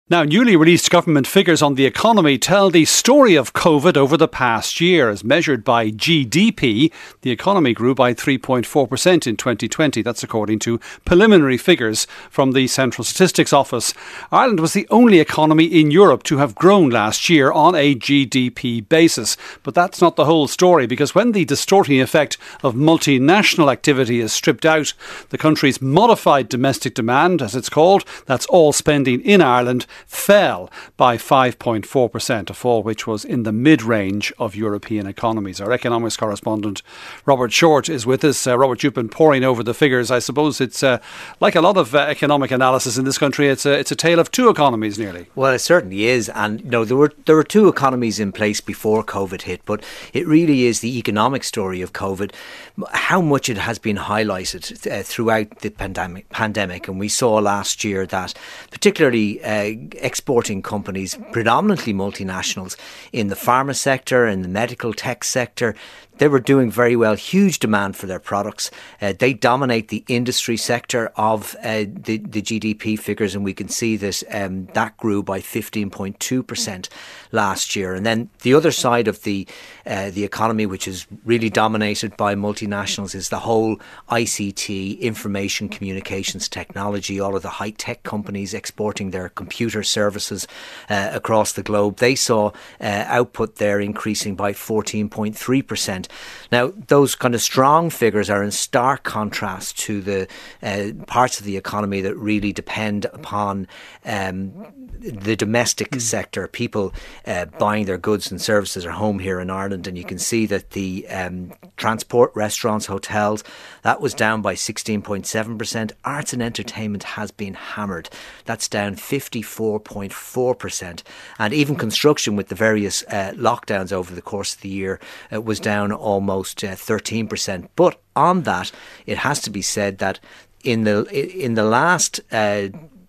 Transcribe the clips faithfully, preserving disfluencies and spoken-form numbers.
Now, newly released government figures on the economy tell the story of COVID over the past year. As measured by G D P, the economy grew by three point four percent in twenty twenty. That's according to preliminary figures from the Central Statistics Office. Ireland was the only economy in Europe to have grown last year on a G D P basis. But that's not the whole story, because when the distorting effect of multinational activity is stripped out, the country's modified domestic demand, as it's called, that's all spending in Ireland, fell by five point four percent, a fall which was in the mid-range of European economies. Our economics correspondent Robert Short is with us. Uh, Robert, you've been poring over the figures. I suppose it's uh, like a lot of uh, economic analysis in this country, it's a, it's a tale of two economies nearly. Well, it certainly is. And you know, there were there were two economies in place before COVID hit, but it really is the economic story of COVID, how much it has been highlighted uh, throughout the pandemic, pandemic. And we saw last year that particularly uh, exporting companies, predominantly multinationals, in the pharma sector, in the medical tech sector, they were doing very well. Huge demand for their products. Uh, they dominate the industry sector of uh, the, the G D P figures, and we can see that um, that grew by fifteen point two percent last year. And then the other side of the uh, the economy, which is really dominated by multinationals, is the whole I C T, information communications technology, all of the high-tech companies exporting their computer services uh, across the globe. They saw uh, output there increasing by fourteen point three percent. Now, those kind of strong figures are in stark contrast to the uh, parts of the economy that really depend upon um, the domestic mm. sector, people uh, buying their goods and services are home here in Ireland. And you can see that the um, transport, restaurants, hotels, that was down by sixteen point seven percent. Arts and entertainment has been hammered. That's down fifty-four point four percent. And even construction, with the various uh, lockdowns over the course of the year, uh, was down almost uh, thirteen percent. But on that, it has to be said that in the in the last uh,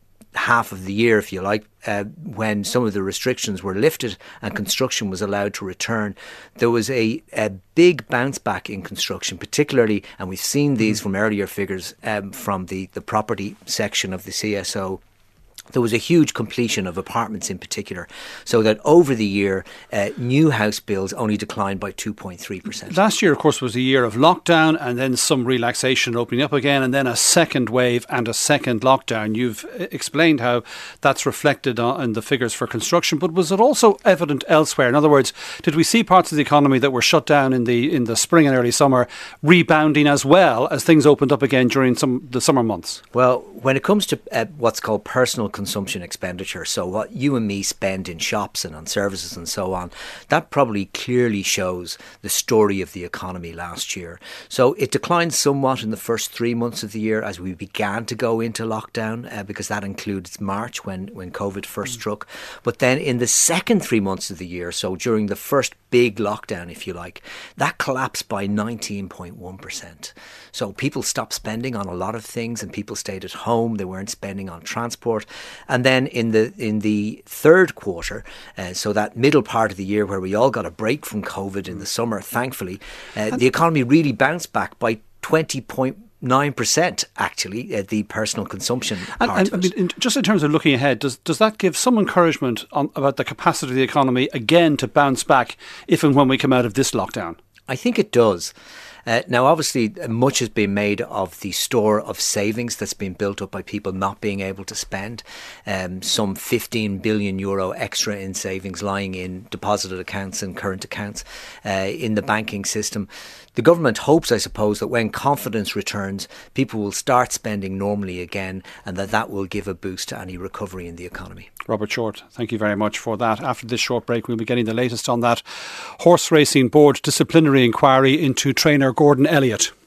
half of the year, if you like, uh, when some of the restrictions were lifted and construction was allowed to return, there was a, a big bounce back in construction, particularly, and we've seen these mm. from earlier figures um, from the, the property section of the C S O. There was a huge completion of apartments in particular, so that over the year, uh, new house builds only declined by two point three percent. Last year, of course, was a year of lockdown and then some relaxation, opening up again, and then a second wave and a second lockdown. You've explained how that's reflected in the figures for construction, but was it also evident elsewhere? In other words, did we see parts of the economy that were shut down in the in the spring and early summer rebounding as well as things opened up again during some the summer months? Well, when it comes to uh, what's called personal consumption expenditure, so what you and me spend in shops and on services and so on, that probably clearly shows the story of the economy last year. So it declined somewhat in the first three months of the year as we began to go into lockdown, uh, because that includes March when, when COVID first mm. struck. But then in the second three months of the year, so during the first big lockdown, if you like, that collapsed by nineteen point one percent. So people stopped spending on a lot of things and people stayed at home. They weren't spending on transport. And then in the in the third quarter, uh, so that middle part of the year where we all got a break from COVID in the summer, thankfully, uh, the economy really bounced back by twenty point nine percent, actually, uh, the personal consumption part and, and, of it. I mean, in, just in terms of looking ahead, does does that give some encouragement on, about the capacity of the economy again to bounce back if and when we come out of this lockdown? I think it does. Uh, now, obviously, much has been made of the store of savings that's been built up by people not being able to spend. Um, some fifteen billion euro extra in savings lying in deposited accounts and current accounts uh, in the banking system. The government hopes, I suppose, that when confidence returns, people will start spending normally again, and that that will give a boost to any recovery in the economy. Robert Short, thank you very much for that. After this short break, we'll be getting the latest on that horse racing board disciplinary inquiry into trainer Gordon Elliott.